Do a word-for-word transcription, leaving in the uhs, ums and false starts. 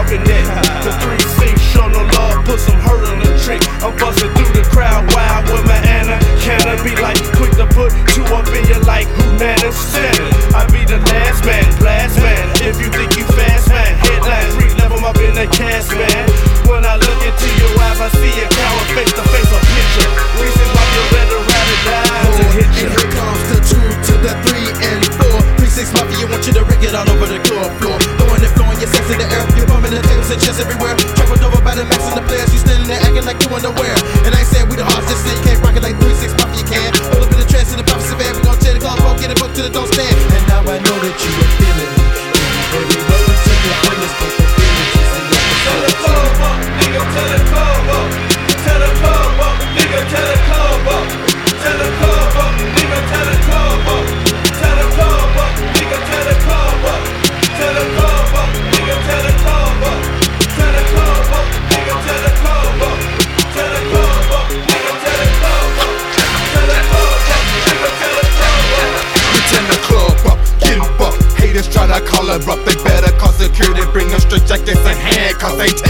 keeping that. The three six show no love, put some hurt on the trick. I'm busting through the crowd wild with my Anna. Can I be like quick to put two up in you like who man is standing? I be the last man, blast man. If you think you fast man, headlines, re-level up in the cast man. When I look into your eyes, I see a coward face to face, a picture. Reasons why you better ride or die to hit you. And here comes the two to the three and four. three six Mafia want you to rig it all over the club floor. Throwing and flowing your sex in the air. You're bumping the tables and chest everywhere. Traveled over by the max and the players. You standing there acting like you unaware. And I ain't saying we the odds, just say you can't rock it like three six Mafia can. Hold up in the trance in the prophecy van. We gon' tear the club, get it book to the don't stand. And now I know that you are feeling me. Every road to the fullest capabilities. Tell the club up, nigga, tell the club up. Tell the club up, nigga, tell the club up. Tell the club up, nigga, tell the club up. Tell the club up, nigga, tell the club up. Tell the club up, nigga, tell the club up. Tell the club up, nigga, tell the club up. Tell the club up, nigga, tell the club up. Tell the club up, nigga, tell the club up. We turn the club up, get 'em up. Haters try to call her up, they better call security, bring them straight jackets in hand, cause they take